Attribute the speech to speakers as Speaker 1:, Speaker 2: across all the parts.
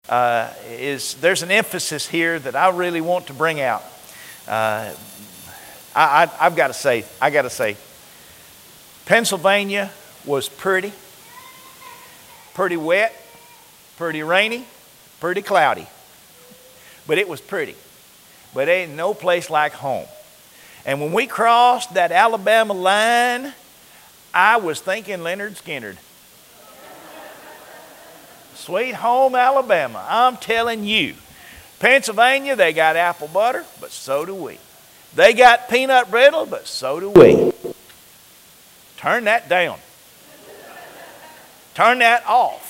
Speaker 1: there's an emphasis here that I really want to bring out. I've got to say, Pennsylvania was pretty wet, pretty rainy, pretty cloudy. But it was pretty. But ain't no place like home. And when we crossed that Alabama line, I was thinking Leonard Skinner. Sweet home Alabama. I'm telling you. Pennsylvania, they got apple butter, but so do we. They got peanut brittle, but so do we. Turn that down. Turn that off.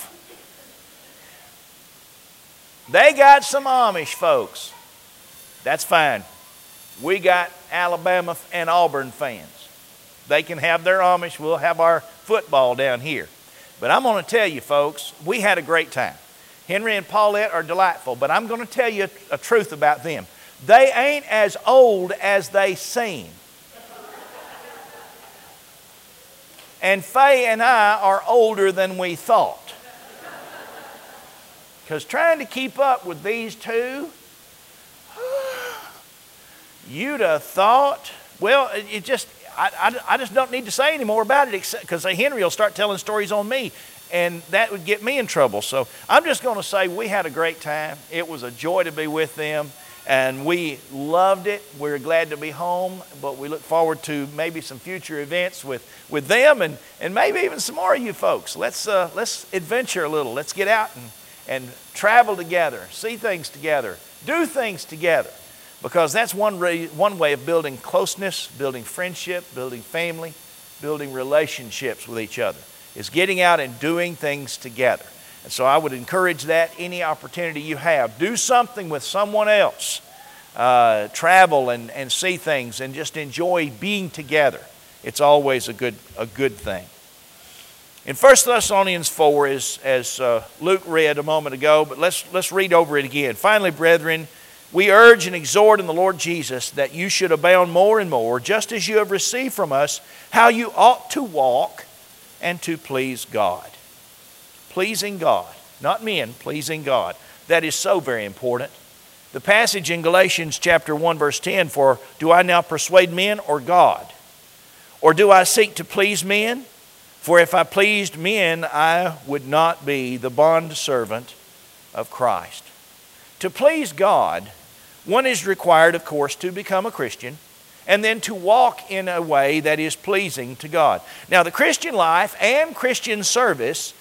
Speaker 1: They got some Amish folks. That's fine. We got Alabama and Auburn fans. They can have their Amish. We'll have our football down here. But I'm going to tell you, folks, we had a great time. Henry and Paulette are delightful, but I'm going to tell you a truth about them. They ain't as old as they seem. And Faye and I are older than we thought. Because trying to keep up with these two, you'd have thought, well, I just don't need to say any more about it, except because Henry will start telling stories on me, and that would get me in trouble. So I'm just going to say we had a great time. It was a joy to be with them, and we loved it. We're glad to be home, but we look forward to maybe some future events with them and maybe even some more of you folks. Let's adventure a little. Let's get out and travel together, see things together, do things together. Because that's one way of building closeness, building friendship, building family, building relationships with each other, is getting out and doing things together. And so I would encourage that any opportunity you have. Do something with someone else. Travel and see things and just enjoy being together. It's always a good thing. In 1 Thessalonians 4, as Luke read a moment ago, but let's read over it again. Finally, brethren, we urge and exhort in the Lord Jesus that you should abound more and more, just as you have received from us how you ought to walk and to please God. Pleasing God, not men, pleasing God. That is so very important. The passage in Galatians chapter 1, verse 10, for do I now persuade men or God? Or do I seek to please men? For if I pleased men, I would not be the bondservant of Christ. To please God, one is required, of course, to become a Christian and then to walk in a way that is pleasing to God. Now, the Christian life and Christian service,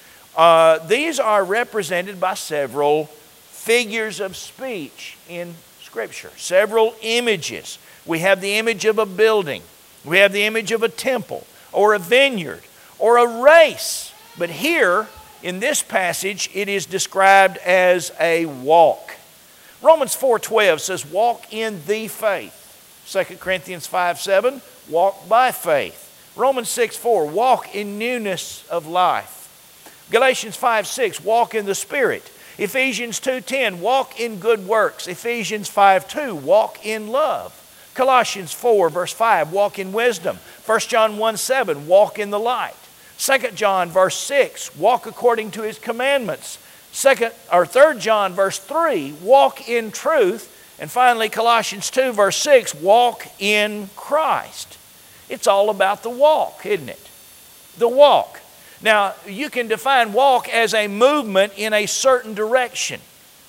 Speaker 1: these are represented by several figures of speech in Scripture, several images. We have the image of a building. We have the image of a temple or a vineyard or a race. But here, in this passage, it is described as a walk. Romans 4:12 says, walk in the faith. 2 Corinthians 5:7, walk by faith. Romans 6:4, walk in newness of life. Galatians 5:6, walk in the Spirit. Ephesians 2:10, walk in good works. Ephesians 5:2, walk in love. Colossians 4, verse 5, walk in wisdom. 1 John 1:7, walk in the light. 2 John, verse 6, walk according to His commandments. 3 John verse 3, walk in truth. And finally, Colossians 2 verse 6, walk in Christ. It's all about the walk, isn't it? The walk. Now, you can define walk as a movement in a certain direction.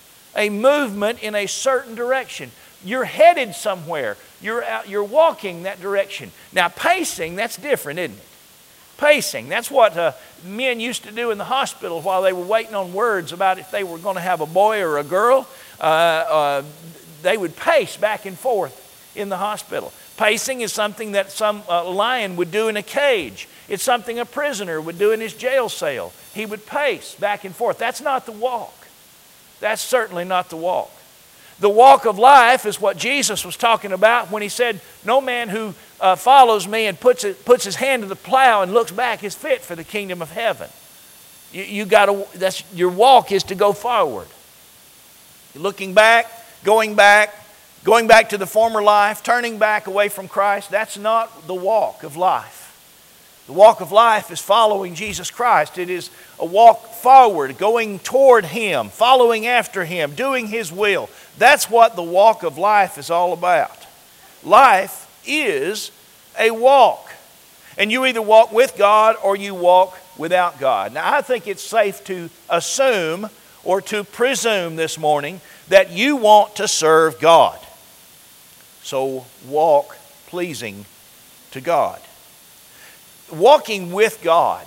Speaker 1: A movement in a certain direction. You're headed somewhere. You're walking that direction. Now, pacing, that's different, isn't it? Pacing, that's what men used to do in the hospital while they were waiting on words about if they were going to have a boy or a girl. They would pace back and forth in the hospital. Pacing is something that some lion would do in a cage. It's something a prisoner would do in his jail cell. He would pace back and forth. That's not the walk. That's certainly not the walk. The walk of life is what Jesus was talking about when He said, no man who follows me and puts his hand to the plow and looks back is fit for the kingdom of heaven. Your walk is to go forward. Looking back, going back to the former life, turning back away from Christ, that's not the walk of life. The walk of life is following Jesus Christ. It is a walk forward, going toward Him, following after Him, doing His will. That's what the walk of life is all about. Life is a walk. And you either walk with God or you walk without God. Now, I think it's safe to assume or to presume this morning that you want to serve God. So walk pleasing to God. Walking with God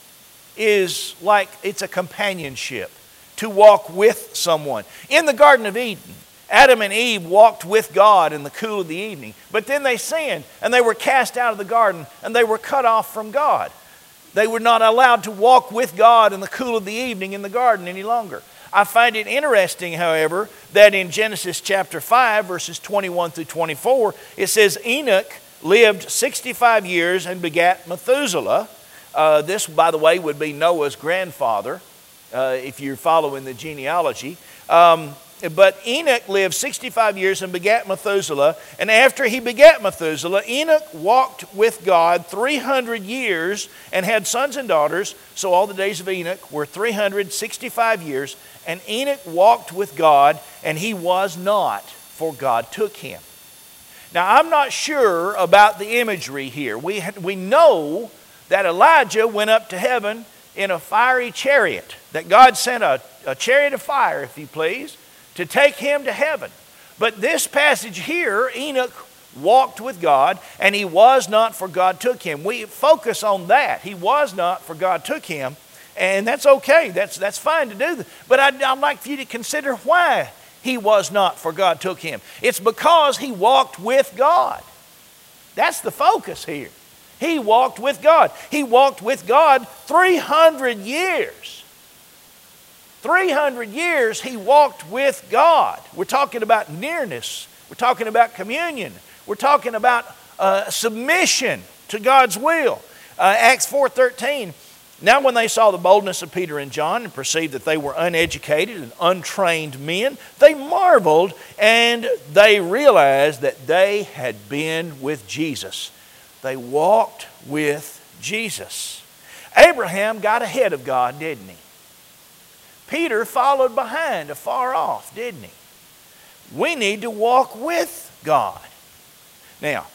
Speaker 1: is like it's a companionship, to walk with someone. In the Garden of Eden, Adam and Eve walked with God in the cool of the evening, but then they sinned and they were cast out of the garden and they were cut off from God. They were not allowed to walk with God in the cool of the evening in the garden any longer. I find it interesting, however, that in Genesis chapter 5, verses 21 through 24, it says Enoch lived 65 years and begat Methuselah. This, by the way, would be Noah's grandfather, if you're following the genealogy. But Enoch lived 65 years and begat Methuselah. And after he begat Methuselah, Enoch walked with God 300 years and had sons and daughters. So all the days of Enoch were 365 years. And Enoch walked with God, and he was not, for God took him. Now, I'm not sure about the imagery here. We know that Elijah went up to heaven in a fiery chariot, that God sent a chariot of fire, if you please, to take him to heaven. But this passage here, Enoch walked with God, and he was not, for God took him. We focus on that. He was not, for God took him, and that's okay. That's fine to do. But I'd like for you to consider why he was not, for God took him. It's because he walked with God. That's the focus here. He walked with God. He walked with God 300 years. 300 years he walked with God. We're talking about nearness. We're talking about communion. We're talking about submission to God's will. Acts 4:13. Now when they saw the boldness of Peter and John and perceived that they were uneducated and untrained men, they marveled and they realized that they had been with Jesus. They walked with Jesus. Abraham got ahead of God, didn't he? Peter followed behind afar off, didn't he? We need to walk with God. Now,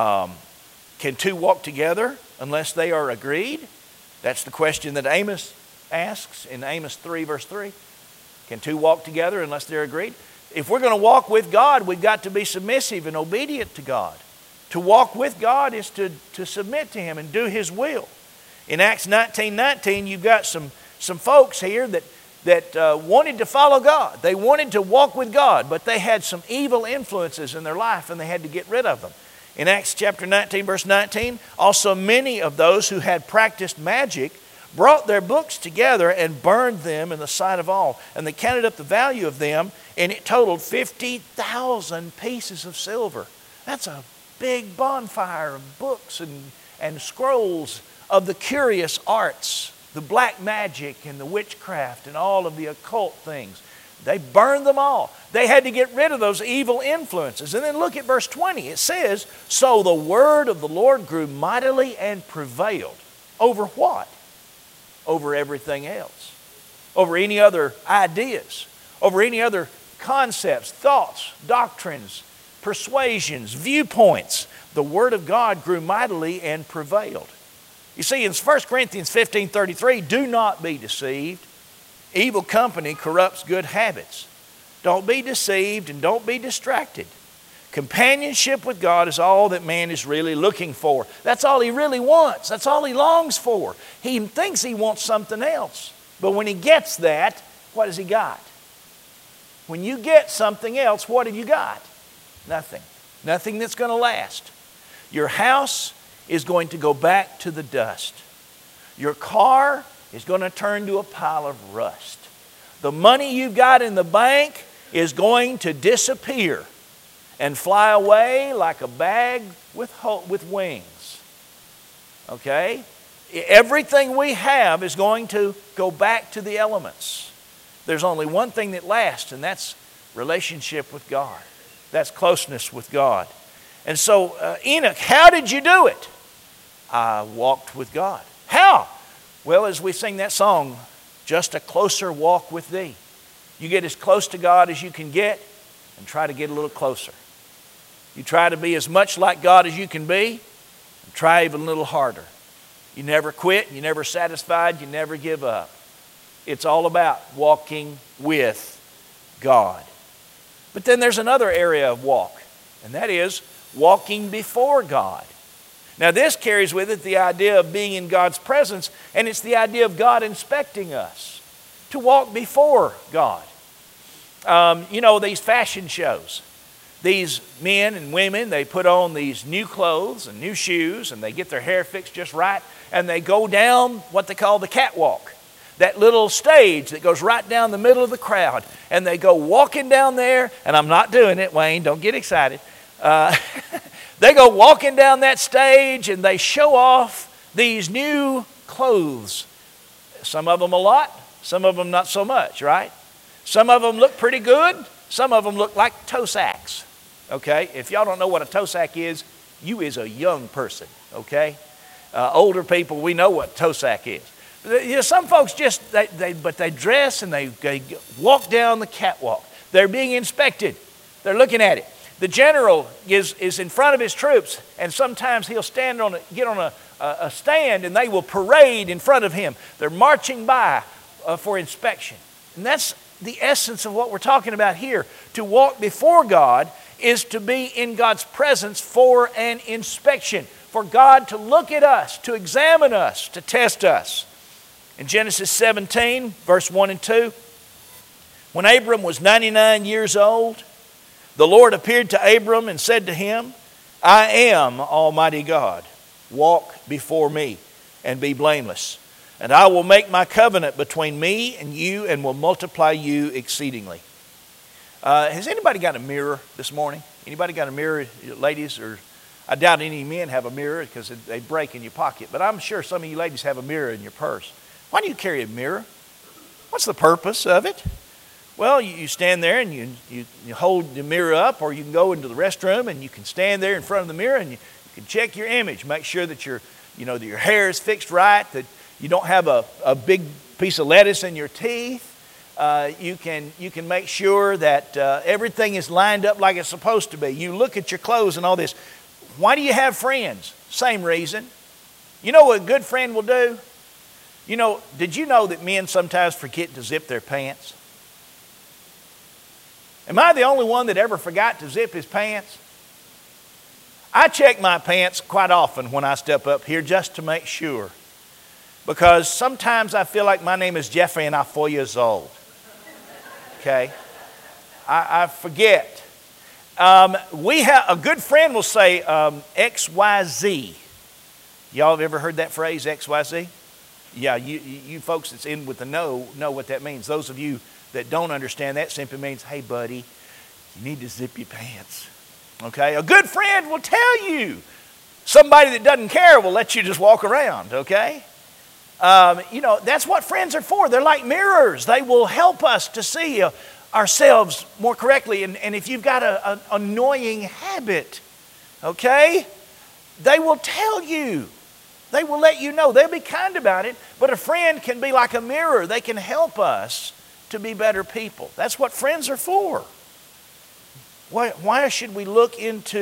Speaker 1: can two walk together unless they are agreed? That's the question that Amos asks in Amos 3, verse 3. Can two walk together unless they're agreed? If we're going to walk with God, we've got to be submissive and obedient to God. To walk with God is to submit to Him and do His will. In Acts 19:19, you've got some folks here that wanted to follow God. They wanted to walk with God, but they had some evil influences in their life and they had to get rid of them. In Acts chapter 19, verse 19, also many of those who had practiced magic brought their books together and burned them in the sight of all. And they counted up the value of them, and it totaled 50,000 pieces of silver. That's a big bonfire of books and scrolls of the curious arts, the black magic and the witchcraft and all of the occult things. They burned them all. They had to get rid of those evil influences. And then look at verse 20. It says, so the word of the Lord grew mightily and prevailed. Over what? Over everything else. Over any other ideas. Over any other concepts, thoughts, doctrines, persuasions, viewpoints. The word of God grew mightily and prevailed. You see, in 1 Corinthians 15:33, do not be deceived. Evil company corrupts good habits. Don't be deceived and don't be distracted. Companionship with God is all that man is really looking for. That's all he really wants. That's all he longs for. He thinks he wants something else. But when he gets that, what has he got? When you get something else, what have you got? Nothing. Nothing that's going to last. Your house is going to go back to the dust. Your car is going to turn to a pile of rust. The money you've got in the bank is going to disappear and fly away like a bag with wings. Okay? Everything we have is going to go back to the elements. There's only one thing that lasts, and that's relationship with God. That's closeness with God. And so, Enoch, how did you do it? I walked with God. How? Well, as we sing that song, just a closer walk with thee. You get as close to God as you can get and try to get a little closer. You try to be as much like God as you can be and try even a little harder. You never quit, you're never satisfied, you never give up. It's all about walking with God. But then there's another area of walk, and that is walking before God. Now this carries with it the idea of being in God's presence, and it's the idea of God inspecting us, to walk before God. These fashion shows. These men and women, they put on these new clothes and new shoes, and they get their hair fixed just right, and they go down what they call the catwalk, that little stage that goes right down the middle of the crowd, and they go walking down there, and I'm not doing it, Wayne, don't get excited. They go walking down that stage, and they show off these new clothes. Some of them a lot, some of them not so much, right? Some of them look pretty good, some of them look like toe sacks. Okay, if y'all don't know what a toe sack is, you is a young person, okay? Older people, we know what toe sack is. Some folks they dress and they walk down the catwalk. They're being inspected. They're looking at it. The general is in front of his troops, and sometimes he'll get on a stand, and they will parade in front of him. They're marching by for inspection. And that's the essence of what we're talking about here. To walk before God is to be in God's presence for an inspection, for God to look at us, to examine us, to test us. In Genesis 17, verse 1 and 2, when Abram was 99 years old, the Lord appeared to Abram and said to him, I am Almighty God. Walk before me and be blameless. And I will make my covenant between me and you and will multiply you exceedingly. Has anybody got a mirror this morning? Anybody got a mirror, ladies? Or I doubt any men have a mirror because they break in your pocket. But I'm sure some of you ladies have a mirror in your purse. Why do you carry a mirror? What's the purpose of it? Well, you stand there and you hold the mirror up, or you can go into the restroom and you can stand there in front of the mirror and you can check your image. Make sure that that your hair is fixed right, that you don't have a big piece of lettuce in your teeth. You can make sure that everything is lined up like it's supposed to be. You look at your clothes and all this. Why do you have friends? Same reason. You know what a good friend will do? Did you know that men sometimes forget to zip their pants? Am I the only one that ever forgot to zip his pants? I check my pants quite often when I step up here just to make sure. Because sometimes I feel like my name is Jeffrey and I'm 4 years old. Okay? I forget. We have a good friend will say XYZ. Y'all have ever heard that phrase, XYZ? Yeah, you folks that's in with the know what that means. Those of you that don't understand, that simply means, hey buddy, you need to zip your pants. Okay? A good friend will tell you. Somebody that doesn't care will let you just walk around, okay? That's what friends are for. They're like mirrors. They will help us to see ourselves more correctly. And if you've got an annoying habit, okay, they will tell you. They will let you know. They'll be kind about it. But a friend can be like a mirror. They can help us to be better people. That's what friends are for. Why should we look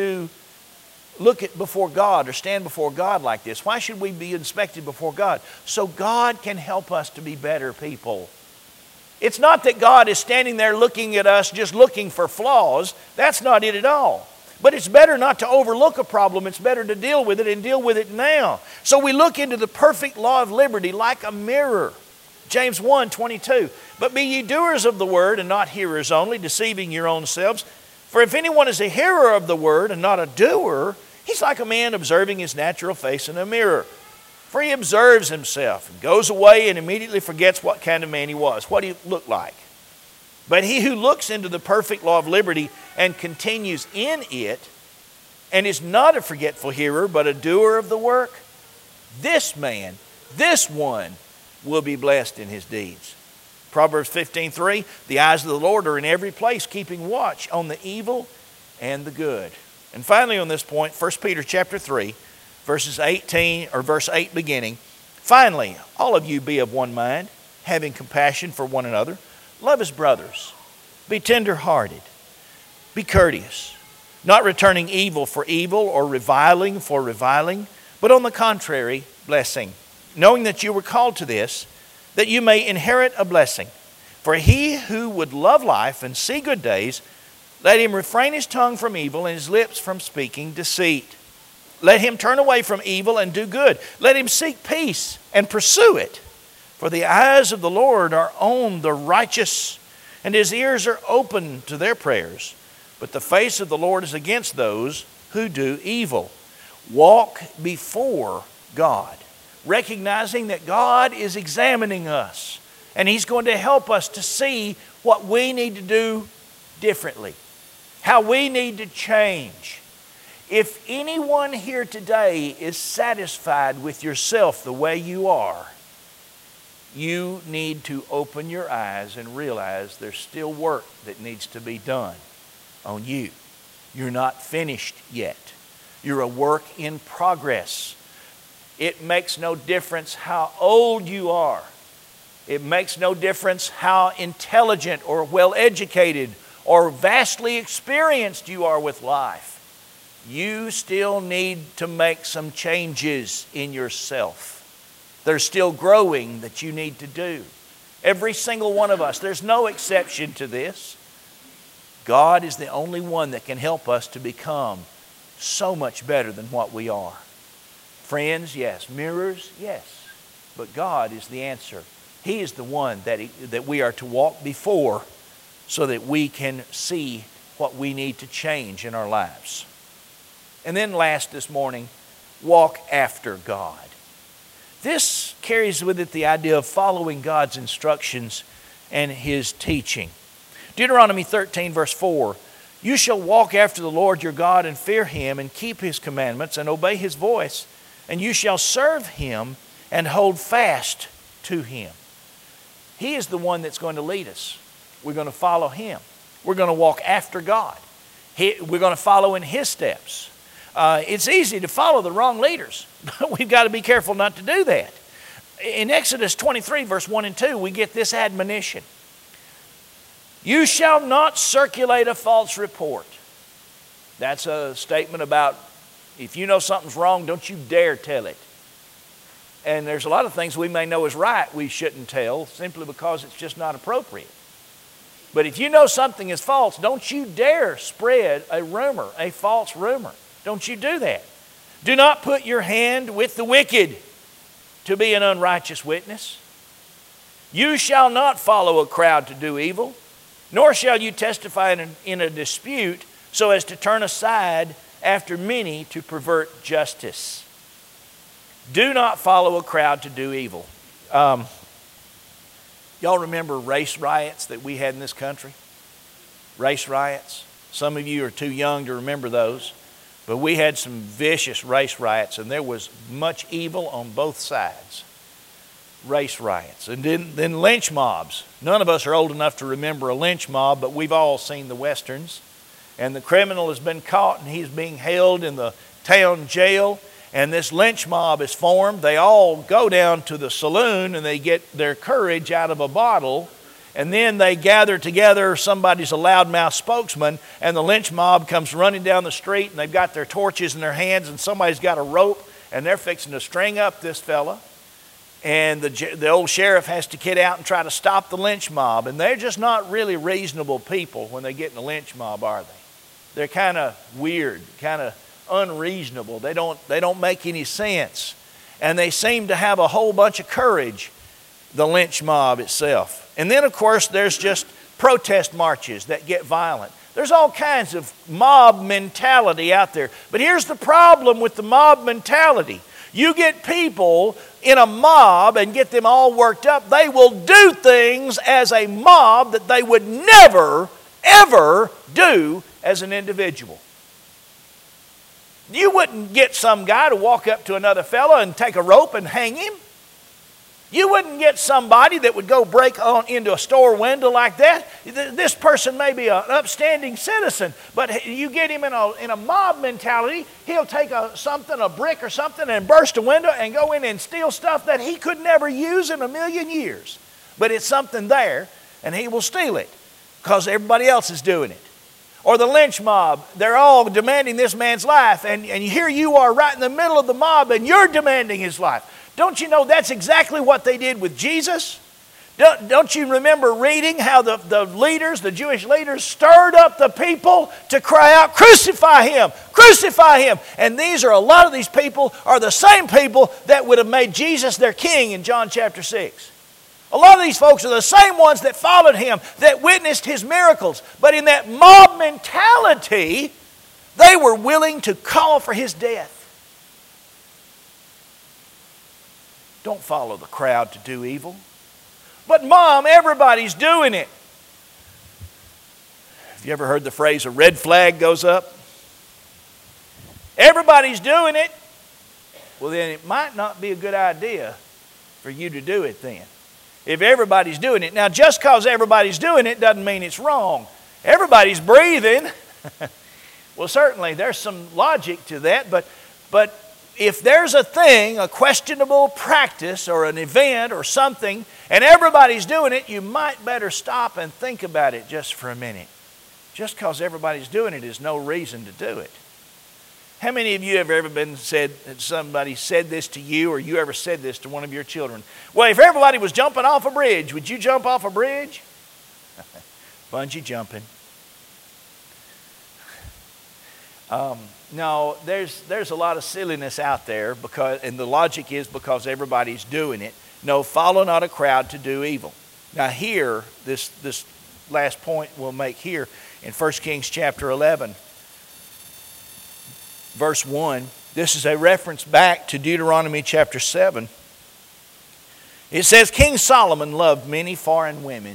Speaker 1: at before God or stand before God like this? Why should we be inspected before God? So God can help us to be better people. It's not that God is standing there looking at us just looking for flaws. That's not it at all. But it's better not to overlook a problem. It's better to deal with it and deal with it now. So we look into the perfect law of liberty like a mirror. James 1:22. But be ye doers of the word and not hearers only, deceiving your own selves. For if anyone is a hearer of the word and not a doer, he's like a man observing his natural face in a mirror. For he observes himself and goes away and immediately forgets what kind of man he was, what he looked like. But he who looks into the perfect law of liberty and continues in it, and is not a forgetful hearer, but a doer of the work, this man, this one, will be blessed in his deeds. Proverbs 15:3, the eyes of the Lord are in every place, keeping watch on the evil and the good. And finally on this point, 1 Peter chapter 3, verse 8 beginning. Finally, all of you be of one mind, having compassion for one another. Love as brothers. Be tender-hearted. Be courteous, not returning evil for evil or reviling for reviling, but on the contrary, blessing, knowing that you were called to this, that you may inherit a blessing. For he who would love life and see good days, let him refrain his tongue from evil and his lips from speaking deceit. Let him turn away from evil and do good. Let him seek peace and pursue it. For the eyes of the Lord are on the righteous, and his ears are open to their prayers. But the face of the Lord is against those who do evil. Walk before God, recognizing that God is examining us, and he's going to help us to see what we need to do differently, how we need to change. If anyone here today is satisfied with yourself the way you are, you need to open your eyes and realize there's still work that needs to be done on you. You're not finished yet. You're a work in progress. It makes no difference how old you are. It makes no difference how intelligent or well-educated or vastly experienced you are with life. You still need to make some changes in yourself. There's still growing that you need to do. Every single one of us, there's no exception to this. God is the only one that can help us to become so much better than what we are. Friends, yes. Mirrors, yes. But God is the answer. He is the one that we are to walk before so that we can see what we need to change in our lives. And then last this morning, walk after God. This carries with it the idea of following God's instructions and His teaching. Deuteronomy 13 verse 4, you shall walk after the Lord your God and fear Him and keep His commandments and obey His voice, and you shall serve Him and hold fast to Him. He is the one that's going to lead us. We're going to follow Him. We're going to walk after God. We're going to follow in His steps. It's easy to follow the wrong leaders, but we've got to be careful not to do that. In Exodus 23, verse 1 and 2, we get this admonition. You shall not circulate a false report. That's a statement about if you know something's wrong, don't you dare tell it. And there's a lot of things we may know is right we shouldn't tell simply because it's just not appropriate. But if you know something is false, don't you dare spread a rumor, a false rumor. Don't you do that. Do not put your hand with the wicked to be an unrighteous witness. You shall not follow a crowd to do evil, nor shall you testify in a dispute so as to turn aside after many to pervert justice. Do not follow a crowd to do evil. Y'all remember race riots that we had in this country? Race riots. Some of you are too young to remember those. But we had some vicious race riots, and there was much evil on both sides. Race riots. And then lynch mobs. None of us are old enough to remember a lynch mob, but we've all seen the westerns. And the criminal has been caught, and he's being held in the town jail. And this lynch mob is formed. They all go down to the saloon, and they get their courage out of a bottle. And then they gather together, somebody's a loudmouth spokesman, and the lynch mob comes running down the street, and they've got their torches in their hands, and somebody's got a rope, and they're fixing to string up this fella. And the old sheriff has to get out and try to stop the lynch mob. And they're just not really reasonable people when they get in a lynch mob, are they? They're kind of weird, kind of unreasonable. They don't make any sense. And they seem to have a whole bunch of courage, the lynch mob itself. And then, of course, there's just protest marches that get violent. There's all kinds of mob mentality out there. But here's the problem with the mob mentality. You get people in a mob and get them all worked up, they will do things as a mob that they would never, ever do as an individual. You wouldn't get some guy to walk up to another fella and take a rope and hang him. You wouldn't get somebody that would go break on into a store window like that. This person may be an upstanding citizen, but you get him in a mob mentality, he'll take a brick or something, and burst a window and go in and steal stuff that he could never use in a million years. But it's something there, and he will steal it because everybody else is doing it. Or the lynch mob, they're all demanding this man's life, and here you are right in the middle of the mob, and you're demanding his life. Don't you know that's exactly what they did with Jesus? Don't you remember reading how the leaders, the Jewish leaders, stirred up the people to cry out, crucify him, crucify him. And a lot of these people are the same people that would have made Jesus their king in John chapter 6. A lot of these folks are the same ones that followed him, that witnessed his miracles. But in that mob mentality, they were willing to call for his death. Don't follow the crowd to do evil. But Mom, everybody's doing it. Have you ever heard the phrase, a red flag goes up? Everybody's doing it. Well, then it might not be a good idea for you to do it then. If everybody's doing it. Now, just because everybody's doing it doesn't mean it's wrong. Everybody's breathing. Well, certainly there's some logic to that, but if there's a thing, a questionable practice or an event or something, and everybody's doing it, you might better stop and think about it just for a minute. Just because everybody's doing it is no reason to do it. How many of you have ever somebody said this to you, or you ever said this to one of your children? Well, if everybody was jumping off a bridge, would you jump off a bridge? Bungee jumping. No, there's a lot of silliness out there, and the logic is because everybody's doing it. No, follow not a crowd to do evil. Now here, this last point we'll make here in 1 Kings chapter 11, verse 1. This is a reference back to Deuteronomy chapter 7. It says, King Solomon loved many foreign women,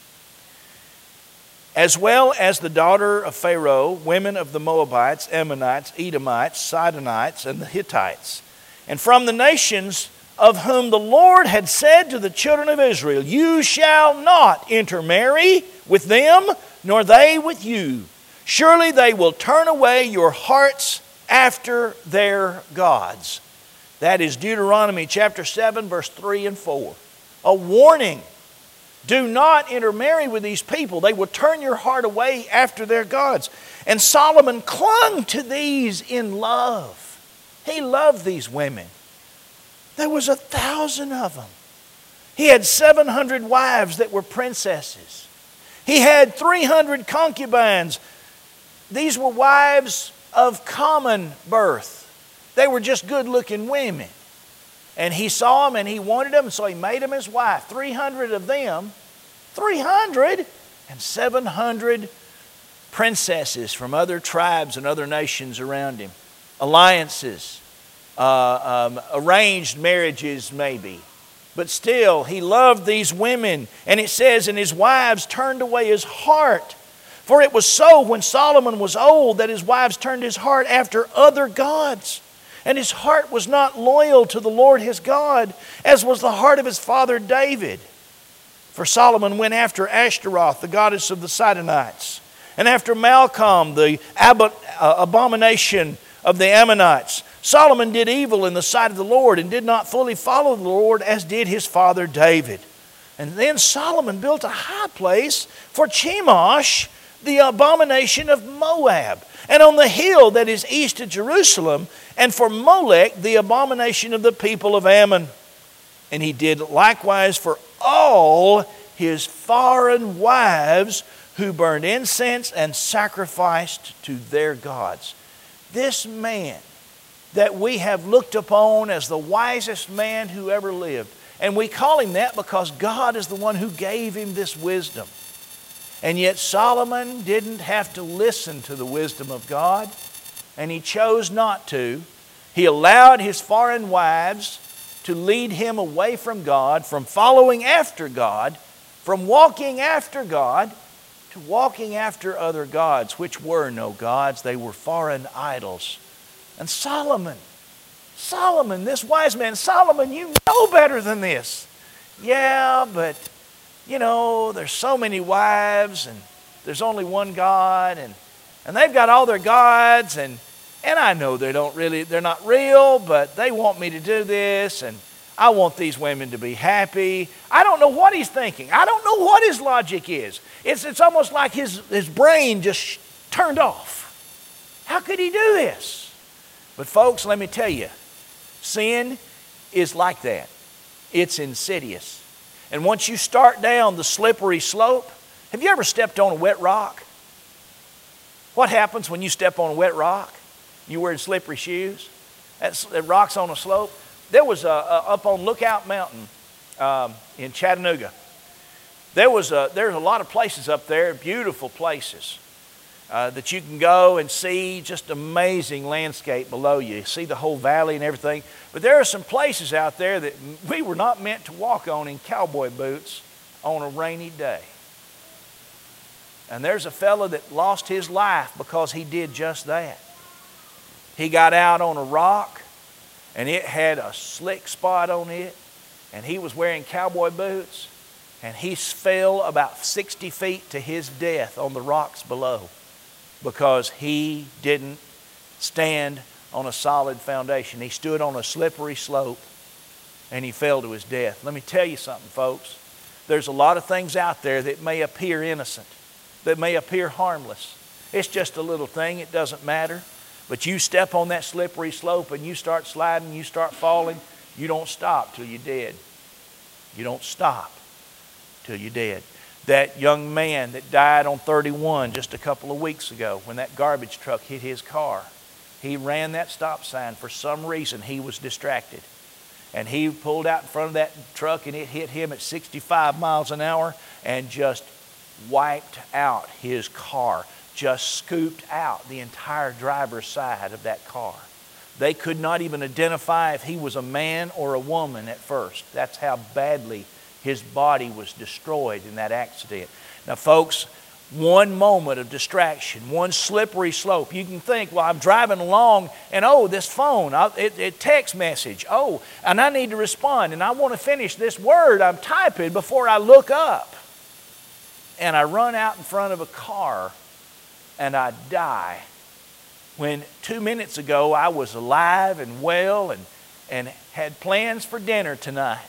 Speaker 1: as well as the daughter of Pharaoh, women of the Moabites, Ammonites, Edomites, Sidonites, and the Hittites. And from the nations of whom the Lord had said to the children of Israel, you shall not intermarry with them, nor they with you. Surely they will turn away your hearts after their gods. That is Deuteronomy chapter 7, verse 3 and 4. A warning. Do not intermarry with these people. They will turn your heart away after their gods. And Solomon clung to these in love. He loved these women. There was 1,000 of them. He had 700 wives that were princesses. He had 300 concubines. These were wives of common birth. They were just good-looking women. And he saw them and he wanted them, so he made them his wife. 300 of them, 300, and 700 princesses from other tribes and other nations around him. Alliances, arranged marriages maybe. But still, he loved these women. And it says, and his wives turned away his heart. For it was so when Solomon was old that his wives turned his heart after other gods. And his heart was not loyal to the Lord his God, as was the heart of his father David. For Solomon went after Ashtaroth, the goddess of the Sidonites, and after Malcham, the abomination of the Ammonites. Solomon did evil in the sight of the Lord and did not fully follow the Lord as did his father David. And then Solomon built a high place for Chemosh, the abomination of Moab, and on the hill that is east of Jerusalem, and for Molech, the abomination of the people of Ammon. And he did likewise for all his foreign wives who burned incense and sacrificed to their gods. This man that we have looked upon as the wisest man who ever lived, and we call him that because God is the one who gave him this wisdom. And yet Solomon didn't have to listen to the wisdom of God, and he chose not to. He allowed his foreign wives to lead him away from God, from following after God, from walking after God, to walking after other gods, which were no gods. They were foreign idols. And Solomon, this wise man, Solomon, you know better than this. yeah, but, there's so many wives and there's only one God and they've got all their gods and I know they're not real, but they want me to do this and I want these women to be happy. I don't know what he's thinking. I don't know what his logic is. It's almost like his brain just turned off. How could he do this? But folks, let me tell you, sin is like that. It's insidious. And once you start down the slippery slope, have you ever stepped on a wet rock? What happens when you step on a wet rock? You wearing slippery shoes? That rock's on a slope. There was up on Lookout Mountain in Chattanooga. There's a lot of places up there, beautiful places that you can go and see just amazing landscape below you. See the whole valley and everything. But there are some places out there that we were not meant to walk on in cowboy boots on a rainy day. And there's a fellow that lost his life because he did just that. He got out on a rock and it had a slick spot on it, and he was wearing cowboy boots, and he fell about 60 feet to his death on the rocks below because he didn't stand on a solid foundation. He stood on a slippery slope and he fell to his death. Let me tell you something, folks. There's a lot of things out there that may appear innocent, that may appear harmless. It's just a little thing, it doesn't matter. But you step on that slippery slope and you start sliding, you start falling, you don't stop till you're dead. You don't stop till you're dead. That young man that died on 31 just a couple of weeks ago when that garbage truck hit his car, he ran that stop sign. For some reason, he was distracted. And he pulled out in front of that truck and it hit him at 65 miles an hour and just wiped out his car. Just scooped out the entire driver's side of that car. They could not even identify if he was a man or a woman at first. That's how badly his body was destroyed in that accident. Now, folks, one moment of distraction, one slippery slope. You can think, well, I'm driving along and, this phone, it text message. And I need to respond and I want to finish this word I'm typing before I look up. And I run out in front of a car and I die. When 2 minutes ago I was alive and well and had plans for dinner tonight.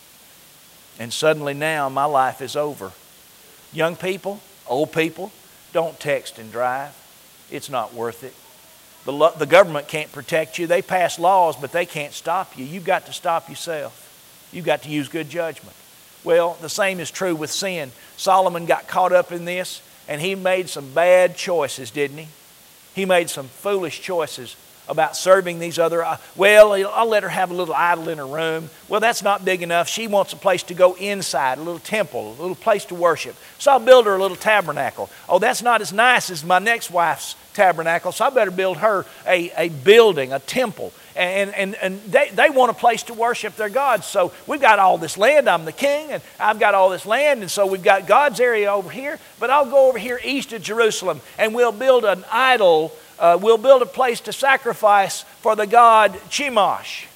Speaker 1: And suddenly now my life is over. Young people, old people, don't text and drive. It's not worth it. The government can't protect you. They pass laws, but they can't stop you. You've got to stop yourself. You've got to use good judgment. Well, the same is true with sin. Solomon got caught up in this, and he made some bad choices, didn't he? He made some foolish choices about serving these other, I'll let her have a little idol in her room. Well, that's not big enough. She wants a place to go inside, a little temple, a little place to worship. So I'll build her a little tabernacle. That's not as nice as my next wife's tabernacle, so I better build her a building, a temple. And they want a place to worship their gods. So we've got all this land. I'm the king, and I've got all this land, and so we've got God's area over here, but I'll go over here east of Jerusalem, and we'll build an idol. We'll build a place to sacrifice for the god Chemosh.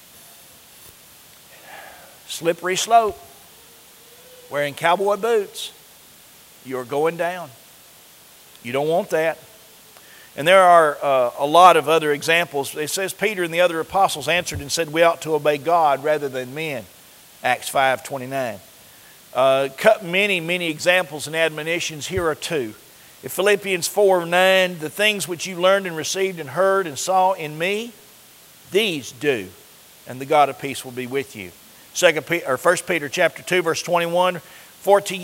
Speaker 1: Slippery slope. Wearing cowboy boots. You're going down. You don't want that. And there are a lot of other examples. It says Peter and the other apostles answered and said we ought to obey God rather than men. Acts 5:29. Many examples and admonitions. Here are two. In Philippians 4:9, the things which you learned and received and heard and saw in me, these do, and the God of peace will be with you. 1 Peter chapter 2, verse 21, for to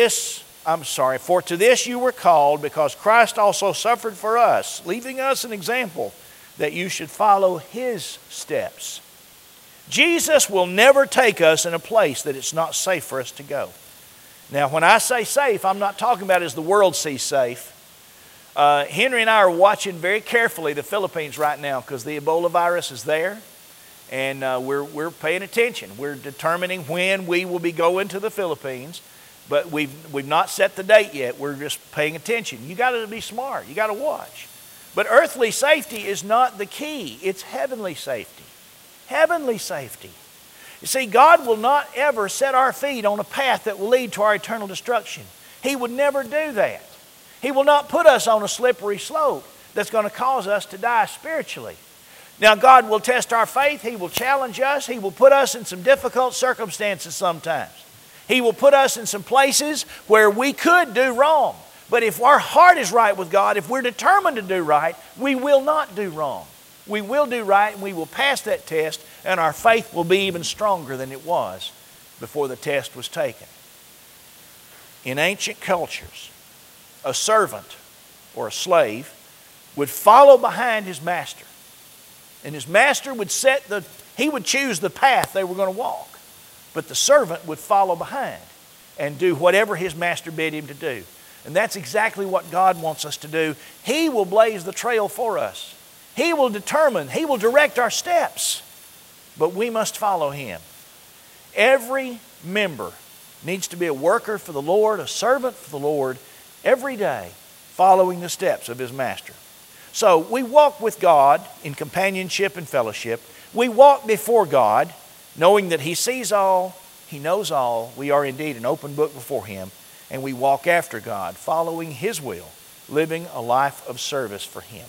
Speaker 1: this you were called, because Christ also suffered for us, leaving us an example that you should follow his steps. Jesus will never take us in a place that it's not safe for us to go. Now, when I say safe, I'm not talking about as the world sees safe. Henry and I are watching very carefully the Philippines right now because the Ebola virus is there, and we're paying attention. We're determining when we will be going to the Philippines, but we've not set the date yet. We're just paying attention. You got to be smart. You got to watch. But earthly safety is not the key. It's heavenly safety. Heavenly safety. You see, God will not ever set our feet on a path that will lead to our eternal destruction. He would never do that. He will not put us on a slippery slope that's going to cause us to die spiritually. Now, God will test our faith. He will challenge us. He will put us in some difficult circumstances sometimes. He will put us in some places where we could do wrong. But if our heart is right with God, if we're determined to do right, we will not do wrong. We will do right, and we will pass that test, and our faith will be even stronger than it was before the test was taken. In ancient cultures, a servant or a slave would follow behind his master. And his master would he would choose the path they were going to walk. But the servant would follow behind and do whatever his master bid him to do. And that's exactly what God wants us to do. He will blaze the trail for us. He will determine, He will direct our steps. But we must follow Him. Every member needs to be a worker for the Lord, a servant for the Lord, every day, following the steps of his master. So we walk with God in companionship and fellowship. We walk before God, knowing that He sees all, He knows all. We are indeed an open book before Him. And we walk after God, following His will, living a life of service for Him.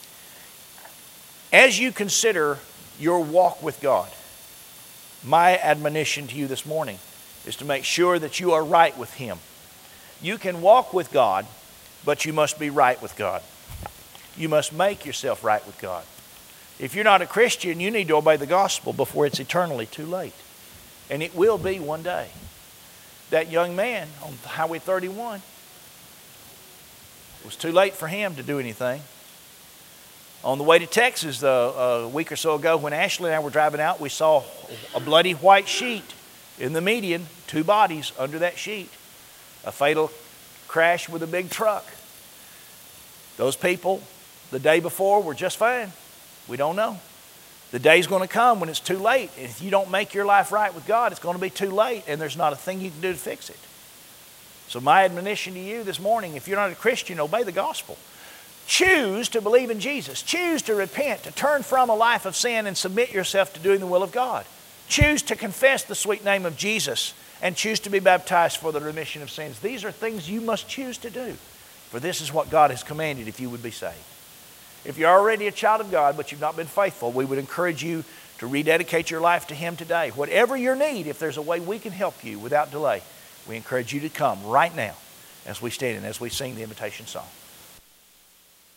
Speaker 1: As you consider your walk with God, my admonition to you this morning is to make sure that you are right with Him. You can walk with God, but you must be right with God. You must make yourself right with God. If you're not a Christian, you need to obey the gospel before it's eternally too late. And it will be one day. That young man on Highway 31, it was too late for him to do anything. On the way to Texas a week or so ago, when Ashley and I were driving out, we saw a bloody white sheet in the median, 2 bodies under that sheet. A fatal crash with a big truck. Those people, the day before, were just fine. We don't know. The day's going to come when it's too late. And if you don't make your life right with God, it's going to be too late, and there's not a thing you can do to fix it. So my admonition to you this morning, if you're not a Christian, obey the gospel. Choose to believe in Jesus. Choose to repent, to turn from a life of sin and submit yourself to doing the will of God. Choose to confess the sweet name of Jesus and choose to be baptized for the remission of sins. These are things you must choose to do, for this is what God has commanded if you would be saved. If you're already a child of God but you've not been faithful, we would encourage you to rededicate your life to Him today. Whatever your need, if there's a way we can help you without delay, we encourage you to come right now as we stand and as we sing the invitation song.